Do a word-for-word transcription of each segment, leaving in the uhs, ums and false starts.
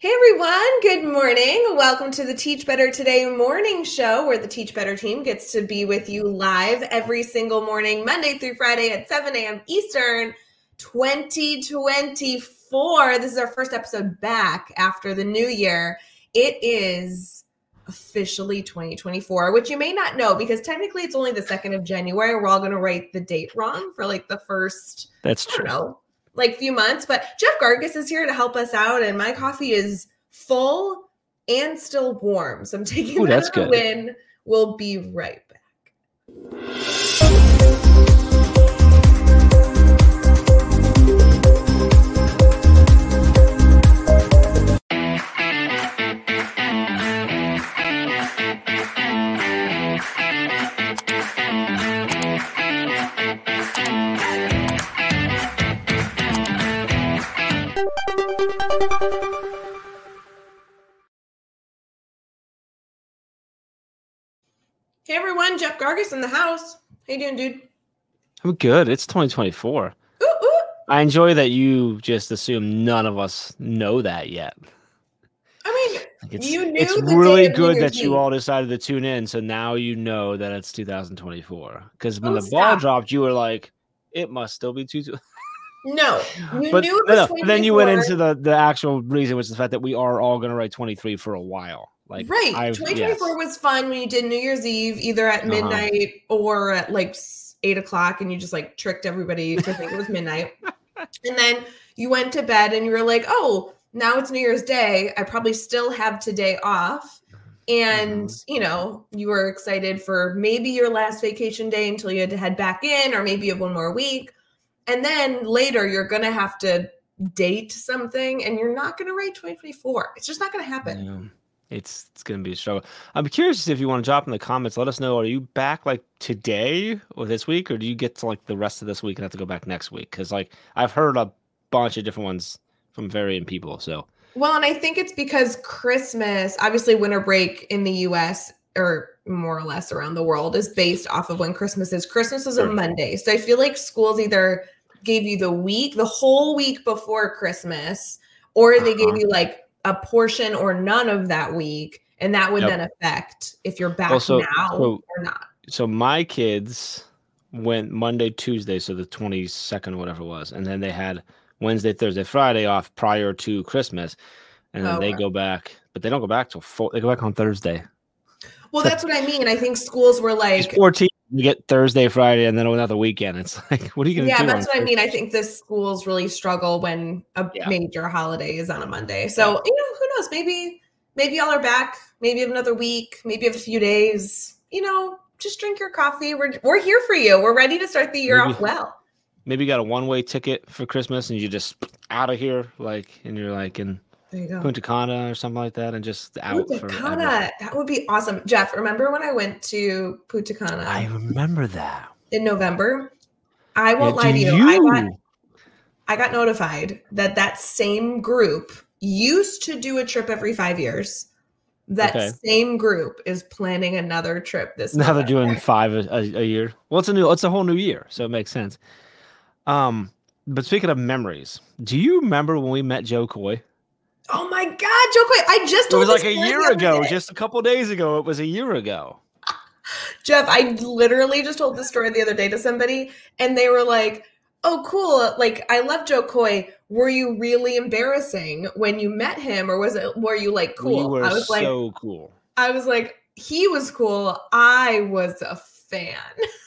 Hey everyone, good morning. Welcome to the Teach Better Today morning show where the Teach Better team gets to be with you live every single morning, Monday through Friday at seven a.m. Eastern, twenty twenty-four. This is our first episode back after the new year. It is officially twenty twenty-four, which you may not know because technically it's only the second of January. We're all going to write the date wrong for like the first, That's I don't true. know, like few months. But Jeff Gargas is here to help us out, and my coffee is full and still warm. So I'm taking Ooh, that that's as a good. win. We'll be right back. Hey everyone, Jeff Gargas in the house. How you doing, dude? I'm good. It's twenty twenty-four. Ooh, ooh. I enjoy that you just assume none of us know that yet. I mean, Like it's you knew it's the day really of New good Year's that you Eve. all decided to tune in. So now you know that it's two thousand twenty-four. Because when Oh, the ball stop. dropped, you were like, it must still be two. No, you But knew it no, was no. Then you went twenty twenty-four. into the, the actual reason, which is the fact that we are all going to write twenty-three for a while. Like Right. I've, twenty twenty-four yes. was fun when you did New Year's Eve, either at Uh-huh. midnight or at like s- eight o'clock, and you just like tricked everybody to think it was midnight. And then you went to bed and you were like, oh, now it's New Year's Day. I probably still have today off. And, Mhm. you know, you were excited for maybe your last vacation day until you had to head back in, or maybe you have one more week. And then later you're going to have to date something and you're not going to write twenty twenty-four. It's just not going to happen. Yeah. It's it's gonna be a struggle. I'm curious if you want to drop in the comments. Let us know. Are you back like today or this week, or do you get to like the rest of this week and have to go back next week? Because like I've heard a bunch of different ones from varying people. So Well, and I think it's because Christmas, obviously winter break in the U S or more or less around the world is based off of when Christmas is. Christmas is a Sure. Monday. So I feel like schools either gave you the week, the whole week before Christmas, or they gave Uh-huh. you like a portion or none of that week. And that would Yep. then affect if you're back Well, so- now so- or not. so my kids went Monday, Tuesday, so the twenty-second or whatever it was, and then they had Wednesday, Thursday, Friday off prior to Christmas, and then Oh, they right. go back, but they don't go back till four. They go back on Thursday. Well, that's what I mean. I think schools were It's like, fourteen. You get Thursday, Friday, and then another weekend. It's like, what are you going to yeah, do? that's on what I mean. I think the schools really struggle when a Yeah. major holiday is on a Monday. So, Yeah. you know, who knows? Maybe, maybe y'all are back. Maybe you have another week. Maybe you have a few days. You know, just drink your coffee. We're we're here for you. We're ready to start the year Maybe- off well. Maybe you got a one-way ticket for Christmas and you just out of here, like, and you're like in There you go. Punta Cana or something like that, and just out Punta forever. Cana. That would be awesome. Jeff, remember when I went to Punta Cana I remember that. in November? I won't Yeah, lie to do you. I got you? I got notified that that same group used to do a trip every five years. That Okay. same group is planning another trip this Now they're November. doing five a, a, a year. Well, it's a new, it's a whole new year, so it makes sense. Um, but speaking of memories, do you remember when we met Joe Coy? Oh my God, Joe Coy. I just It told was this like a story the year other ago, day. just a couple days ago. It was a year ago. Jeff, I literally just told this story the other day to somebody, and they were like, oh, cool. Like, I love Joe Coy. Were you really embarrassing when you met him, or was it, were you like cool? We were I was like, so cool. I was like, he was cool. I was a fan.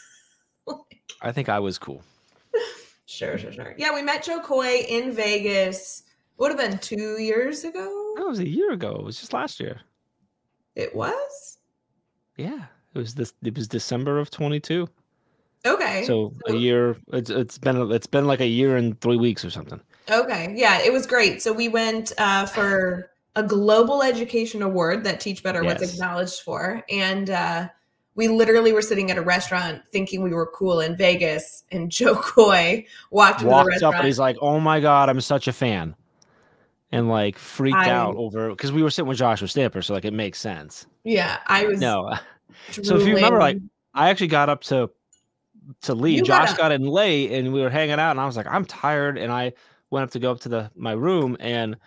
I think I was cool. Sure, sure, sure. Yeah, we met Joe Coy in Vegas. It would have been two years ago. That was a year ago. It was just last year. It was? Yeah, it was this. It was December of twenty-two. Okay. So a year. It's it's been it's been like a year and three weeks or something. Okay. Yeah, it was great. So we went uh, for a global education award that Teach Better was Yes. acknowledged for, and uh, we literally were sitting at a restaurant thinking we were cool in Vegas, and Joe Coy walked into the Walked restaurant. up and he's like, "Oh my god, I'm such a fan," and like freaked I- out over because we were sitting with Joshua Stamper, so like it makes sense. Yeah, I was. No, so if you remember, like drooling. I actually got up to to leave. You got Josh up. got in late, and we were hanging out, and I was like, "I'm tired," and I went up to go up to the my room, and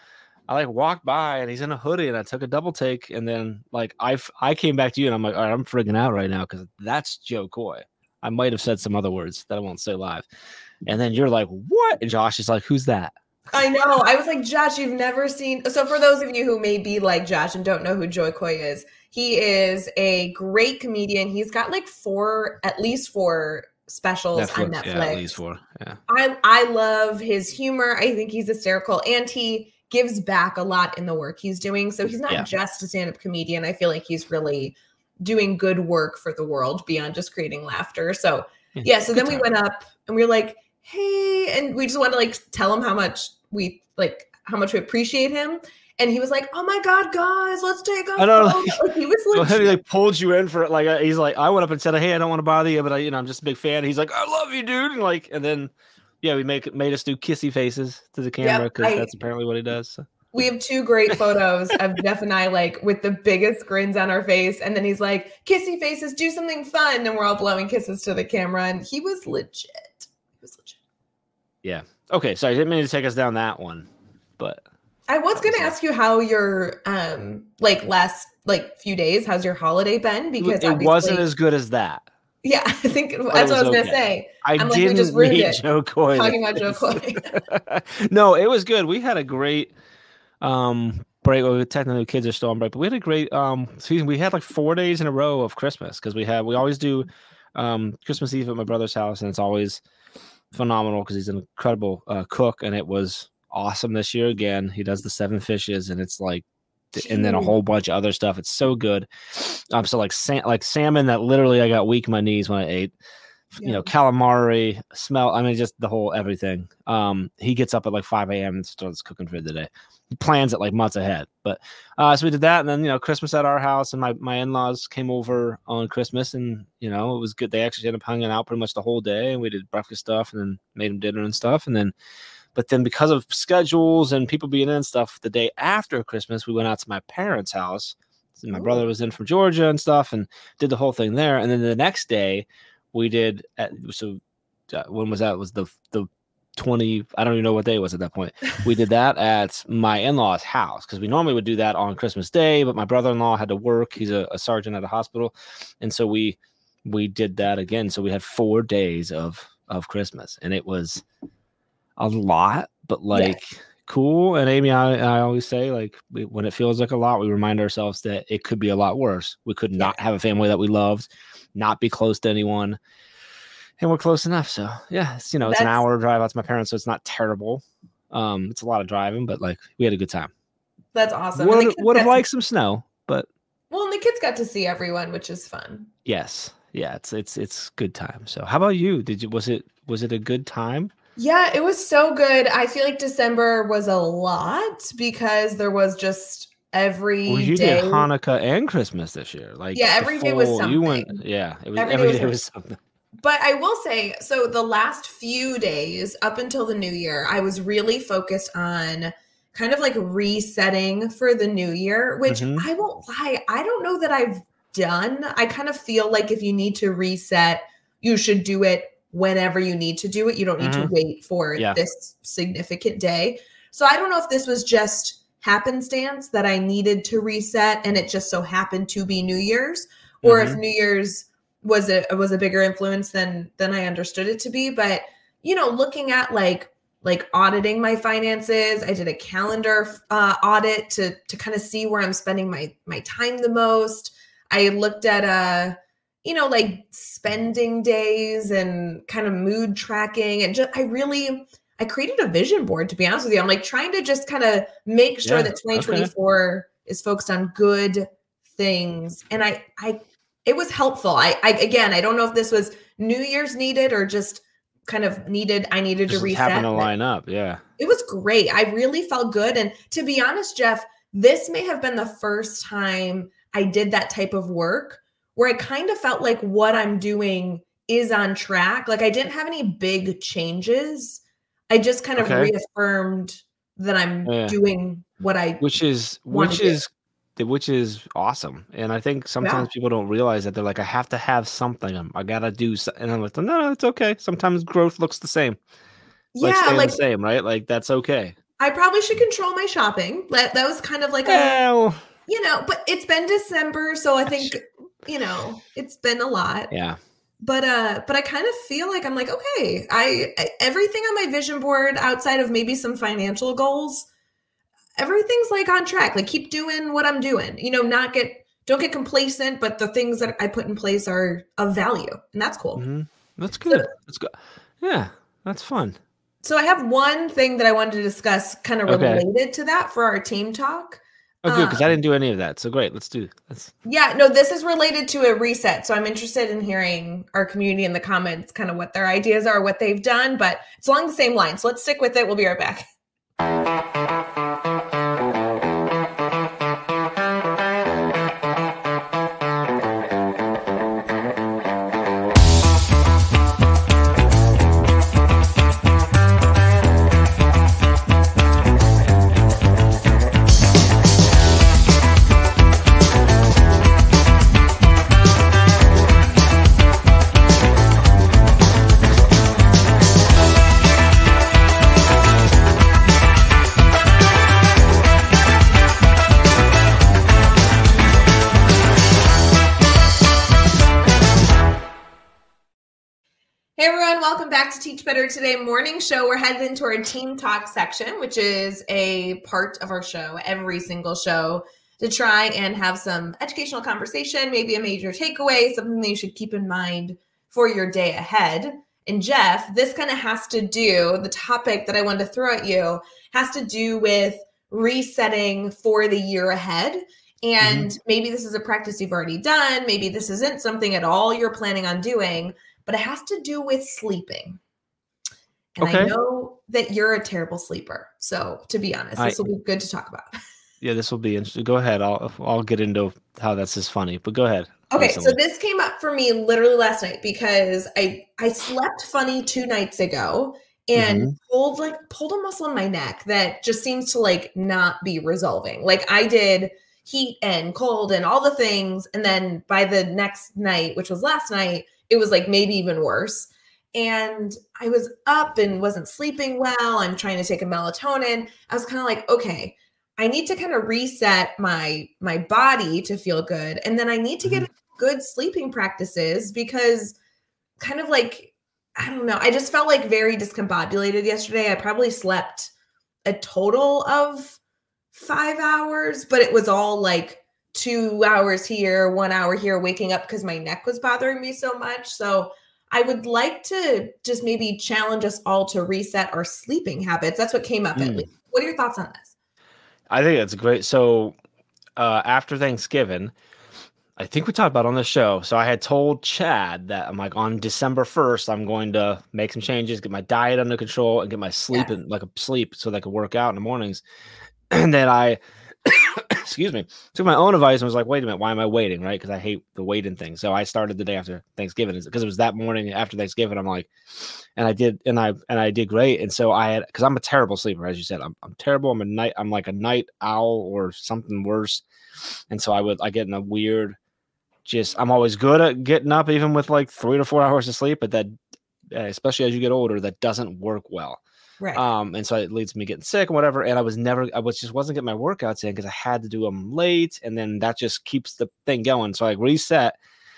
I like walked by and he's in a hoodie and I took a double take and then like I I came back to you and I'm like, all right, I'm freaking out right now because that's Joe Coy. I might have said some other words that I won't say live. And then you're like, what? And Josh is like, who's that? I know. I was like, Josh, you've never seen. So for those of you who may be like Josh and don't know who Joe Coy is, he is a great comedian. He's got like four, at least four specials Netflix, on Netflix. Yeah, at least four. Yeah. I, I love his humor. I think he's hysterical and he gives back a lot in the work he's doing. So he's not yeah. just a stand-up comedian. I feel like he's really doing good work for the world beyond just creating laughter. So yeah, yeah so then time. we went up and we were like, hey, and we just wanted to like tell him how much we like, how much we appreciate him. And he was like, oh my God, guys, let's take off. I know. Like, like, he was legit. So he like pulled you in for it. Like, he's like, I went up and said, hey, I don't want to bother you, but I, you know, I'm just a big fan. He's like, I love you, dude. And like, and then, yeah, we make made us do kissy faces to the camera because yep, that's apparently what he does. So. We have two great photos of Jeff and I, like with the biggest grins on our face. And then he's like, kissy faces, do something fun. And we're all blowing kisses to the camera. And he was legit. He was legit. Yeah. Okay. Sorry. I didn't mean to take us down that one, but. I was going to ask you how your, um, like last, like few days, how's your holiday been? Because it wasn't as good as that. Yeah. I think that's what I was okay. going to say. I I'm didn't like, we just meet it, Joe Coy. Talking about Joe Coy. No, it was good. We had a great, Um, break. Well, technically, kids are still on break, but we had a great um season. We had like four days in a row of Christmas because we had we always do um Christmas Eve at my brother's house, and it's always phenomenal because he's an incredible uh, cook, and it was awesome this year again. He does the seven fishes, and it's like, and then a whole bunch of other stuff. It's so good. Um, so like sa- like salmon that literally I got weak in my knees when I ate. Yeah. You know, calamari, smell. I mean, just the whole everything. Um, he gets up at like five a.m. and starts cooking for the day. He plans it like months ahead. But uh, so we did that, and then you know, Christmas at our house, and my my in-laws came over on Christmas, and you know, it was good. They actually ended up hanging out pretty much the whole day, and we did breakfast stuff, and then made them dinner and stuff, and then. But then because of schedules and people being in and stuff, the day after Christmas, we went out to my parents' house. And my Ooh. brother was in from Georgia and stuff, and did the whole thing there. And then the next day. We did at, so uh, when was that? It was the the twenty? I don't even know what day it was at that point. We did that at my in-laws' house because we normally would do that on Christmas Day, but my brother-in-law had to work. He's a, a sergeant at a hospital, and so we we did that again. So we had four days of of Christmas, and it was a lot, but like yeah. cool. And Amy, I, I always say like we, when it feels like a lot, we remind ourselves that it could be a lot worse. We could not have a family that we loved. Not be close to anyone, and we're close enough. So yeah, it's, you know, it's That's, an hour drive out to my parents, so it's not terrible. Um, it's a lot of driving, but like we had a good time. That's awesome. Would, would have liked some snow, but well, and the kids got to see everyone, which is fun. Yes, yeah, it's it's it's good time. So how about you? Did you was it was it a good time? Yeah, it was so good. I feel like December was a lot because there was just. Every well, you day. did Hanukkah and Christmas this year. Like yeah, every day was something. You went, yeah, it was every, every day, day was, was something. But I will say, so the last few days up until the new year, I was really focused on kind of like resetting for the new year, which mm-hmm. I won't lie, I don't know that I've done. I kind of feel like if you need to reset, you should do it whenever you need to do it. You don't need mm-hmm. to wait for yeah. this significant day. So I don't know if this was just happenstance that I needed to reset and it just so happened to be New Year's, or mm-hmm. if New Year's was a was a bigger influence than than I understood it to be. But you know, looking at like like auditing my finances, I did a calendar uh, audit to to kind of see where I'm spending my my time the most. I looked at uh you know like spending days and kind of mood tracking, and just I really. I created a vision board, to be honest with you. I'm like trying to just kind of make sure yeah, that twenty twenty-four okay. is focused on good things. And I, I, it was helpful. I, I, again, I don't know if this was New Year's needed or just kind of needed, I needed just to reset. Happened to line up. Yeah. It was great. I really felt good. And to be honest, Jeff, this may have been the first time I did that type of work where I kind of felt like what I'm doing is on track. Like I didn't have any big changes. I just kind of okay. reaffirmed that I'm yeah. doing what I which is which is do. which is awesome. And I think sometimes yeah. people don't realize that. They're like, I have to have something. I gotta do something. And I'm like, no, no, it's okay. Sometimes growth looks the same. Yeah, like, like the same, right? Like that's okay. I probably should control my shopping. That, that was kind of like well, a, you know, but it's been December. So I think, you know, it's been a lot. Yeah. But, uh, but I kind of feel like I'm like, okay, I, I everything on my vision board outside of maybe some financial goals, everything's like on track. Like keep doing what I'm doing, you know, not get, don't get complacent, but the things that I put in place are of value, and that's cool. Mm-hmm. That's good. So, that's good. Yeah, that's fun. So I have one thing that I wanted to discuss kind of okay. related to that for our team talk. Oh, good, because um, I didn't do any of that. So great, let's do this. Yeah, no, this is related to a reset. So I'm interested in hearing our community in the comments, kind of what their ideas are, what they've done, but it's along the same line. So let's stick with it. We'll be right back. Hey everyone, welcome back to Teach Better Today morning show. We're headed into our team talk section, which is a part of our show, every single show, to try and have some educational conversation, maybe a major takeaway, something that you should keep in mind for your day ahead. And Jeff, this kind of has to do, the topic that I wanted to throw at you has to do with resetting for the year ahead. And mm-hmm. maybe this is a practice you've already done. Maybe this isn't something at all you're planning on doing, but it has to do with sleeping. And okay. I know that you're a terrible sleeper. So to be honest, this I, will be good to talk about. Yeah, this will be interesting. Go ahead. I'll I'll get into how that's just funny, but go ahead. Okay, so this came up for me literally last night because I I slept funny two nights ago and mm-hmm. pulled like pulled a muscle in my neck that just seems to like not be resolving. Like I did heat and cold and all the things, and then by the next night, which was last night, it was like maybe even worse. And I was up and wasn't sleeping well. I'm trying to take a melatonin. I was kind of like, okay, I need to kind of reset my, my body to feel good. And then I need to get good sleeping practices because kind of like, I don't know. I just felt like very discombobulated yesterday. I probably slept a total of five hours, but it was all like two hours here, one hour here, waking up because my neck was bothering me so much. So I would like to just maybe challenge us all to reset our sleeping habits. That's what came up mm. at least. What are your thoughts on this? I think that's great. So uh, after Thanksgiving, I think we talked about on the show. So I had told Chad that I'm like on December first, I'm going to make some changes, get my diet under control and get my sleep yeah. in, like a sleep so that I could work out in the mornings. And then I, excuse me, took my own advice and was like, wait a minute, why am I waiting? Right. Cause I hate the waiting thing. So I started the day after Thanksgiving because it was that morning after Thanksgiving. I'm like, and I did, and I, and I did great. And so I had, cause I'm a terrible sleeper. As you said, I'm, I'm terrible. I'm a night, I'm like a night owl or something worse. And so I would, I get in a weird, just, I'm always good at getting up even with like three to four hours of sleep, but that, especially as you get older, that doesn't work well. Right. Um, and so it leads to me getting sick and whatever. And I was never, I was just wasn't getting my workouts in because I had to do them late. And then that just keeps the thing going. So I reset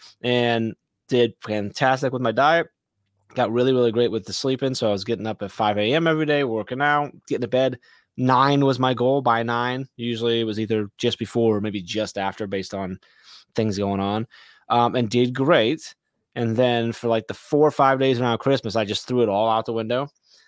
and did fantastic with my diet. Got really, really great with the sleeping. So I was getting up at five a.m. every day, working out, getting to bed. Nine was my goal by nine. Usually it was either just before or maybe just after based on things going on. Um, and did great. And then for like the four or five days around Christmas, I just threw it all out the window.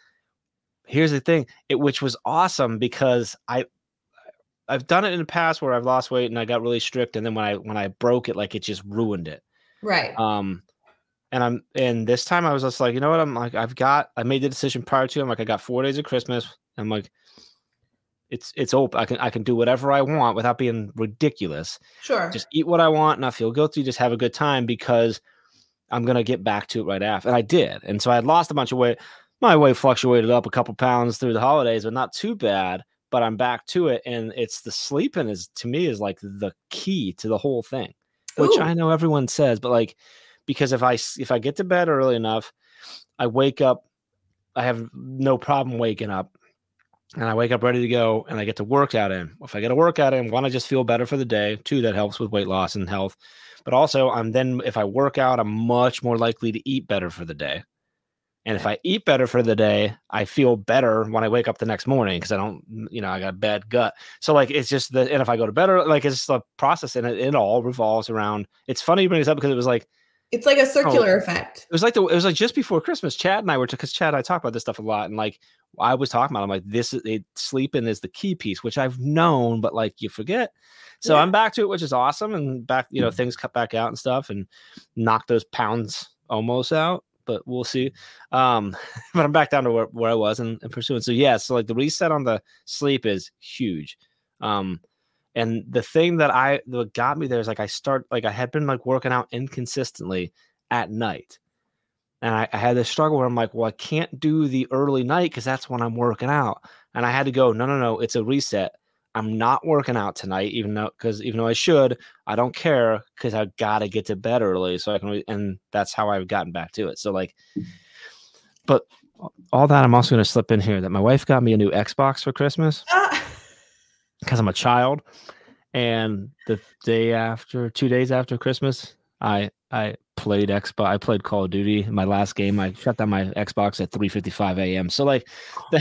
Here's the thing, it, which was awesome because I, I've done it in the past where I've lost weight and I got really strict. And then when I, when I broke it, like it just ruined it. Right. Um, and I'm, and this time I was just like, you know what? I'm like, I've got, I made the decision prior to, I'm like, I got four days of Christmas. I'm like, it's, it's open. I can, I can do whatever I want without being ridiculous. Sure. Just eat what I want, not feel guilty, just have a good time because I'm going to get back to it right after. And I did. And so I had lost a bunch of weight. My weight fluctuated up a couple pounds through the holidays, but not too bad. But I'm back to it, and it's the sleeping is to me is like the key to the whole thing, which Ooh. I know everyone says, but like because if I if I get to bed early enough, I wake up, I have no problem waking up, and I wake up ready to go, and I get to workout in. If I get a workout in, one, I just feel better for the day. Two, that helps with weight loss and health. But also, I'm then if I work out, I'm much more likely to eat better for the day. And if I eat better for the day, I feel better when I wake up the next morning because I don't, you know, I got a bad gut. So like, it's just the, and if I go to bed, like it's just a process, and it, it all revolves around. It's funny you bring this up because it was like, it's like a circular oh, effect. It was like the, it was like just before Christmas, Chad and I were, because Chad and I talk about this stuff a lot. And like, I was talking about, I'm like, this is it, sleeping is the key piece, which I've known, but like you forget. So yeah. I'm back to it, which is awesome. And back, you know, things cut back out and stuff and knock those pounds almost out. But we'll see. Um, but I'm back down to where, where I was and, and pursuing. So yeah, so like the reset on the sleep is huge. Um, and the thing that I that got me there is like I start like I had been like working out inconsistently at night, and I, I had this struggle where I'm like, well, I can't do the early night because that's when I'm working out, and I had to go, no, no, no, it's a reset. I'm not working out tonight, even though because even though I should, I don't care because I gotta get to bed early so I can. And that's how I've gotten back to it. So like, but all that I'm also going to slip in here that my wife got me a new Xbox for Christmas because I'm a child, and the day after, two days after Christmas, I I played Xbox. I played Call of Duty. My last game, I shut down my Xbox at three fifty-five a.m. So like. The,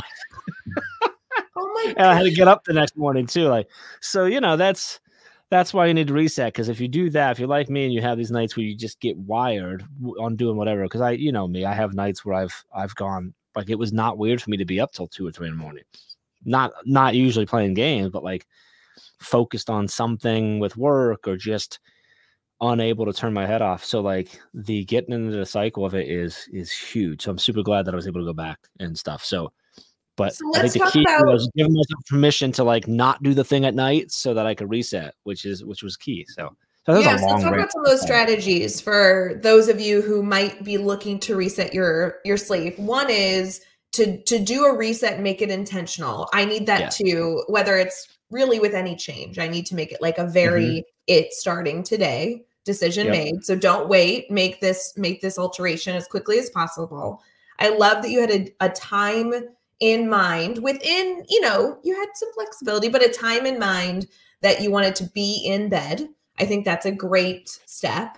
Oh my and I had to get up the next morning too. Like, so, you know, that's, that's why you need to reset. Cause if you do that, if you're like me and you have these nights where you just get wired on doing whatever, cause I, you know me, I have nights where I've, I've gone, like, it was not weird for me to be up till two or three in the morning. Not, not usually playing games, but like focused on something with work or just unable to turn my head off. So like the getting into the cycle of it is, is huge. So I'm super glad that I was able to go back and stuff. So, But so I think the key about, was giving myself permission to like not do the thing at night so that I could reset, which is which was key. So, so that yeah, was a so long talk about some of those strategies for those of you who might be looking to reset your your sleep. One is to to do a reset and make it intentional. I need that yeah. too, whether it's really with any change. I need to make it like a very mm-hmm. it's starting today decision yep. made. So don't wait. Make this make this alteration as quickly as possible. I love that you had a, a time in mind within, you know, you had some flexibility, but a time in mind that you wanted to be in bed. I think that's a great step.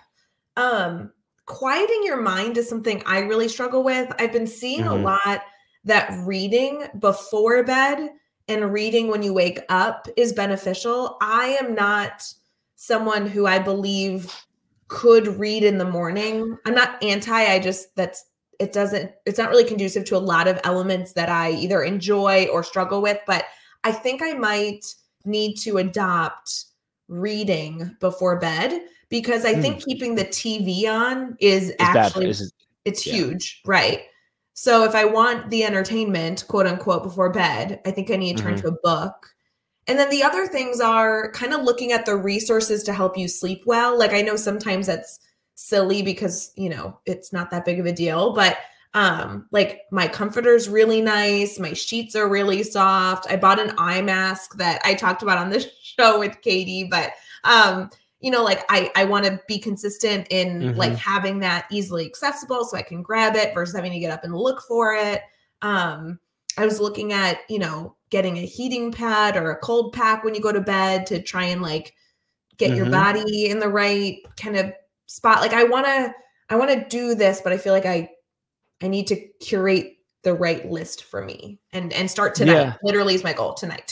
Um, quieting your mind is something I really struggle with. I've been seeing mm-hmm. a lot that reading before bed and reading when you wake up is beneficial. I am not someone who I believe could read in the morning. I'm not anti, I just, that's, it doesn't, it's not really conducive to a lot of elements that I either enjoy or struggle with, but I think I might need to adopt reading before bed because I mm. think keeping the T V on is it's actually, it's, it's yeah. huge. Right. So if I want the entertainment, quote unquote, before bed, I think I need to turn mm-hmm. to a book. And then the other things are kind of looking at the resources to help you sleep well. Like I know sometimes that's silly because, you know, it's not that big of a deal, but um, like my comforter's really nice. My sheets are really soft. I bought an eye mask that I talked about on this show with Katie, but um, you know, like I, I want to be consistent in mm-hmm. like having that easily accessible so I can grab it versus having to get up and look for it. Um, I was looking at, you know, getting a heating pad or a cold pack when you go to bed to try and like get mm-hmm. your body in the right kind of spot. Like I want to, I want to do this, but I feel like I, I need to curate the right list for me and, and start tonight. Yeah. Literally is my goal tonight.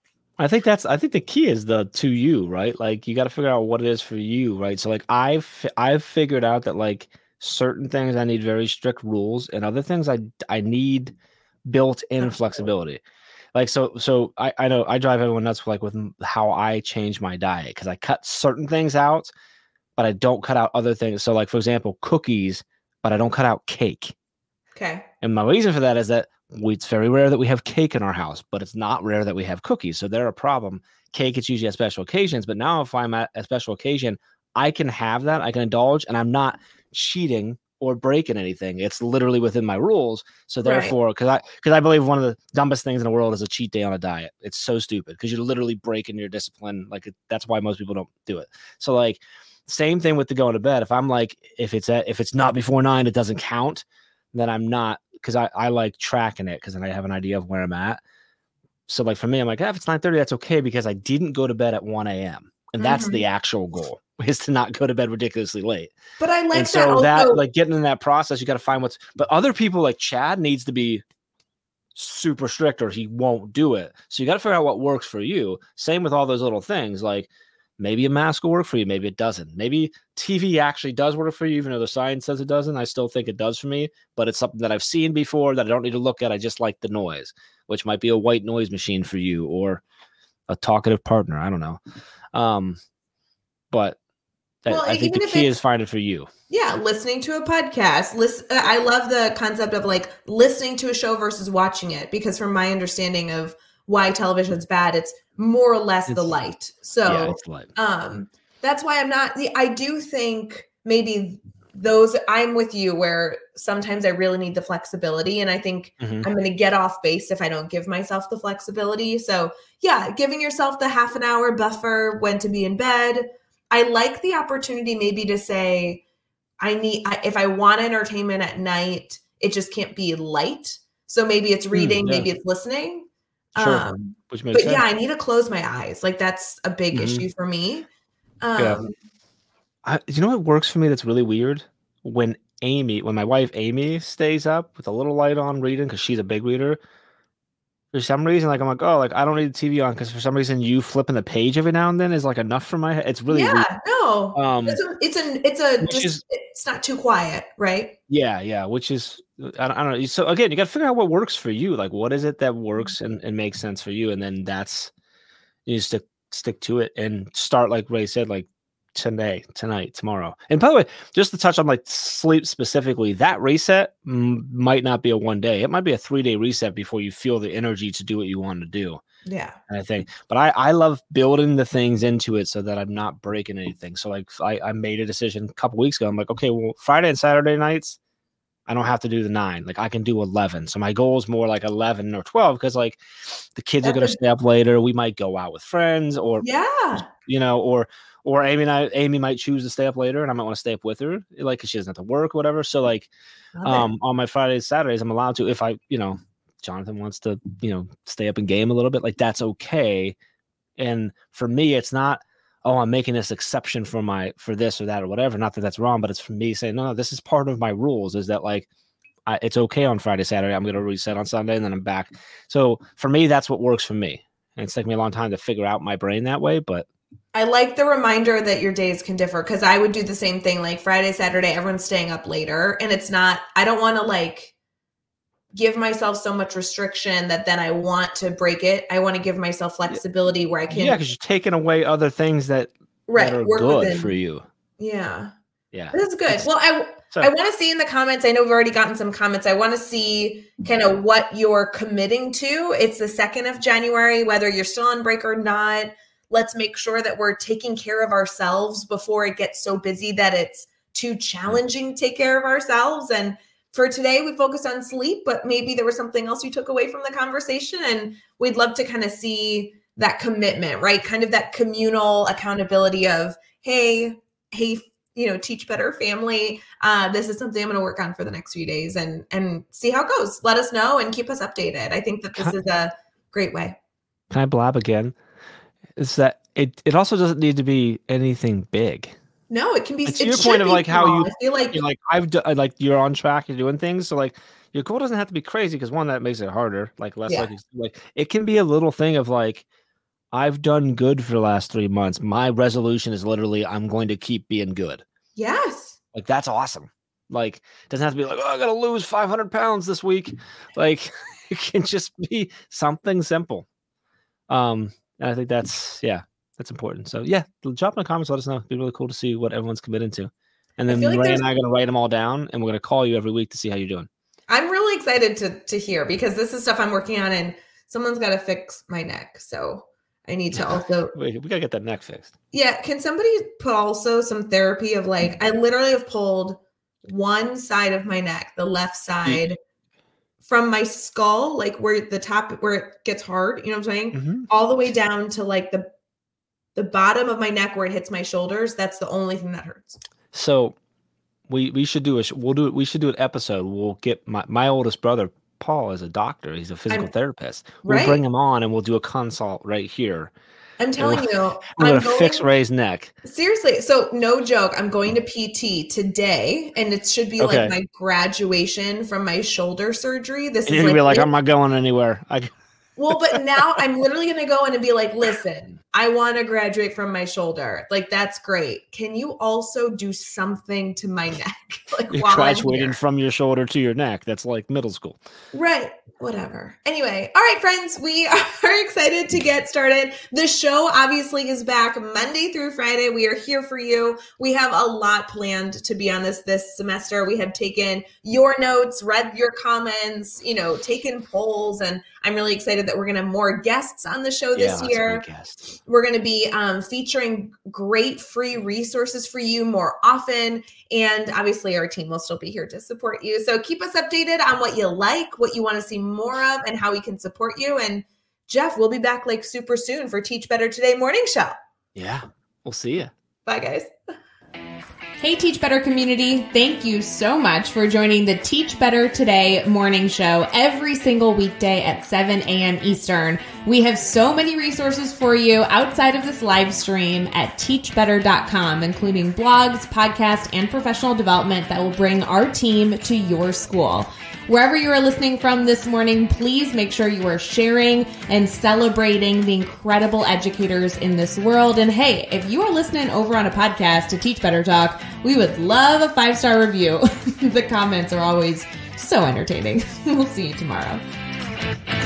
I think that's, I think the key is the to you, right? Like you got to figure out what it is for you, right? So like I've, I've figured out that like certain things I need very strict rules and other things I, I need built-in flexibility. Like, so, so I, I know I drive everyone nuts like with how I change my diet because I cut certain things out, but I don't cut out other things. So like, for example, cookies, but I don't cut out cake. Okay. And my reason for that is that we, it's very rare that we have cake in our house, but it's not rare that we have cookies. So they're a problem. Cake, it's usually at special occasions, but now if I'm at a special occasion, I can have that, I can indulge, and I'm not cheating or breaking anything. It's literally within my rules. So therefore, because right. I because I believe one of the dumbest things in the world is a cheat day on a diet. It's so stupid because you're literally breaking your discipline. Like it, that's why most people don't do it. So like same thing with the going to bed. If I'm like if it's at if it's not before nine, it doesn't count. Then I'm not because I, I like tracking it because then I have an idea of where I'm at. So like for me, I'm like, ah, if it's nine thirty, that's okay because I didn't go to bed at one a.m. And that's Mhm. the actual goal, is to not go to bed ridiculously late. But I like And that so also. that, like, getting in that process, you got to find what's, but other people like Chad needs to be super strict or he won't do it. So you got to figure out what works for you. Same with all those little things. Like maybe a mask will work for you. Maybe it doesn't. Maybe T V actually does work for you, even though the science says it doesn't. I still think it does for me, but it's something that I've seen before that I don't need to look at. I just like the noise, which might be a white noise machine for you or a talkative partner. I don't know. Um, but Well, I, I think even the if key it's is finding for you. Yeah, listening to a podcast. Listen, I love the concept of like listening to a show versus watching it because from my understanding of why television's bad, it's more or less It's, the light. yeah, So it's light. um, that's why I'm not, I do think maybe those, I'm with you where sometimes I really need the flexibility. And I think Mhm. I'm going to get off base if I don't give myself the flexibility. So yeah, giving yourself the half an hour buffer when to be in bed. I like the opportunity maybe to say, I need, I, if I want entertainment at night, it just can't be light. So maybe it's reading, Mm, yeah. maybe it's listening. Sure. Um, Which makes but sense. yeah, I need to close my eyes. Like that's a big Mhm. issue for me. Yeah. Um, I, you know what works for me that's really weird? When Amy, when my wife Amy stays up with a little light on reading because she's a big reader. For some reason, like I'm like, oh, like I don't need the T V on because for some reason you flipping the page every now and then is like enough for my head. It's really weird. yeah, no, Um, it's a, it's a, it's a, which just, is it's not too quiet, right? yeah, yeah, which is I don't, I don't know. So again, you got to figure out what works for you. Like, what is it that works and, and makes sense for you, and then that's you just stick stick to it and start like Ray said, like today, tonight, tomorrow. And by the way, just to touch on like sleep specifically, that reset m- might not be a one day. It might be a three day reset before you feel the energy to do what you want to do. Yeah. And I think, but I, I love building the things into it so that I'm not breaking anything. So like I, I made a decision a couple weeks ago. I'm like, okay, well, Friday and Saturday nights, I don't have to do the nine. Like I can do eleven. So my goal is more like eleven or twelve because like the kids are going to stay up later. We might go out with friends or, yeah, you know, or, or Amy and I, Amy might choose to stay up later and I might want to stay up with her, like, cause she doesn't have to work or whatever. So like, um, on my Fridays, Saturdays, I'm allowed to, if I, you know, Jonathan wants to, you know, stay up and game a little bit, like that's okay. And for me, it's not, oh, I'm making this exception for my, for this or that or whatever. Not that that's wrong, but it's for me saying, no, no, this is part of my rules is that like, I, it's okay on Friday, Saturday. I'm going to reset on Sunday and then I'm back. So for me, that's what works for me. And it's taken me a long time to figure out my brain that way, but I like the reminder that your days can differ because I would do the same thing. Like Friday, Saturday, everyone's staying up later and it's not, I don't want to like give myself so much restriction that then I want to break it. I want to give myself flexibility where I can. Yeah, because you're taking away other things that, right, that are work good within, for you. Yeah. Yeah. That's good. It's, well, I so. I want to see in the comments, I know we've already gotten some comments. I want to see kind of what you're committing to. It's the second of January, whether you're still on break or not. Let's make sure that we're taking care of ourselves before it gets so busy that it's too challenging to take care of ourselves. And for today, we focused on sleep, but maybe there was something else you took away from the conversation. And we'd love to kind of see that commitment, right? Kind of that communal accountability of, hey, hey, you know, Teach Better family. Uh, this is something I'm going to work on for the next few days and, and see how it goes. Let us know and keep us updated. I think that this is a great way. Can I blab again? Is that it, it also doesn't need to be anything big. No, it can be. Like, to it your point of like small. how you I feel like you're like I've done, like you're on track, you're doing things. So like your goal doesn't have to be crazy because one, that makes it harder. Like less yeah. like like it can be a little thing of like I've done good for the last three months. My resolution is literally I'm going to keep being good. Yes. Like that's awesome. Like it doesn't have to be like, oh, I gotta lose five hundred pounds this week. Like it can just be something simple. Um, and I think that's yeah. That's important. So yeah, drop in the comments. Let us know. It'd be really cool to see what everyone's committed to. And then like Ray and I are going to write them all down, and we're going to call you every week to see how you're doing. I'm really excited to to hear because this is stuff I'm working on, and someone's got to fix my neck. So I need to also. Wait, we got to get that neck fixed. Yeah, can somebody put also some therapy of like I literally have pulled one side of my neck, the left side. Yeah. From my skull, like where the top, where it gets hard, you know what I'm saying? Mm-hmm. All the way down to like the the bottom of my neck where it hits my shoulders. That's the only thing that hurts. So we we should do a we'll do it. We should do an episode. We'll get my, my oldest brother Paul is a doctor. He's a physical I'm, therapist. We'll right. bring him on and we'll do a consult right here. I'm telling and you, I'm, I'm going to fix Ray's neck. Seriously. So no joke. I'm going to P T today, and it should be Okay. like my graduation from my shoulder surgery. This and is you're like, be like, I'm not going anywhere. I Well, but now I'm literally going to go in and be like, listen, I want to graduate from my shoulder. Like, that's great. Can you also do something to my neck? Like, You're while graduating I'm here? from your shoulder to your neck. That's like middle school. Right. Whatever. Anyway. All right, friends, we are excited to get started. The show obviously is back Monday through Friday. We are here for you. We have a lot planned to be on this this semester. We have taken your notes, read your comments, you know, taken polls, and I'm really excited that we're going to have more guests on the show this yeah, year. We're going to be um, featuring great free resources for you more often. And obviously our team will still be here to support you. So keep us updated on what you like, what you want to see more of, and how we can support you. And Jeff, we'll be back like super soon for Teach Better Today morning show. Yeah, we'll see you. Bye, guys. Hey, Teach Better community. Thank you so much for joining the Teach Better Today morning show every single weekday at seven a.m. Eastern. We have so many resources for you outside of this live stream at teach better dot com, including blogs, podcasts, and professional development that will bring our team to your school. Wherever you are listening from this morning, please make sure you are sharing and celebrating the incredible educators in this world. And hey, if you are listening over on a podcast to Teach Better Talk, we would love a five-star review. The comments are always so entertaining. We'll see you tomorrow.